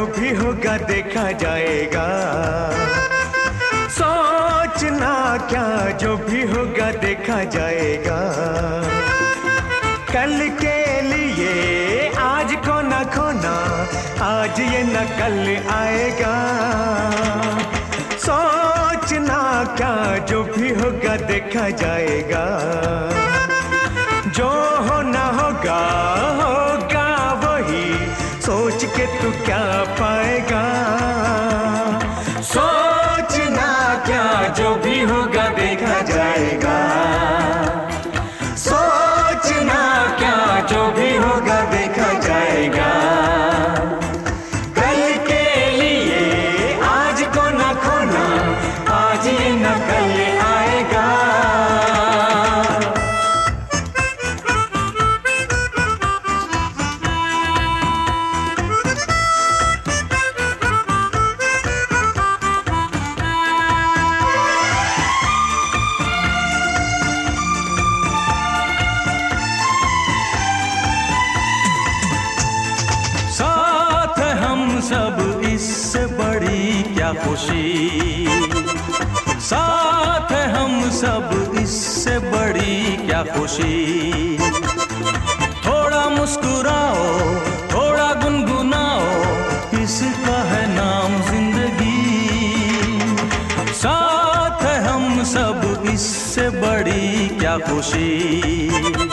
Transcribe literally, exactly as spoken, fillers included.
भी होगा देखा जाएगा। सोचना क्या, जो भी होगा देखा जाएगा। कल के लिए आज को न खोना, आज ये न कल आएगा। सोचना क्या, जो भी होगा देखा जाएगा। जो होना होगा होगा वही, सोच के तू क्या पाएगा। सोचना क्या, जो भी होगा देखा जाएगा। सोचना क्या, जो भी होगा देखा जाएगा। कल के लिए आज को न खोना, आज ये न कल आएगा। सब इससे बड़ी क्या खुशी, साथ है हम सब इससे बड़ी क्या खुशी। थोड़ा मुस्कुराओ, थोड़ा गुनगुनाओ, इसका है नाम जिंदगी। साथ है हम सब इससे बड़ी क्या खुशी।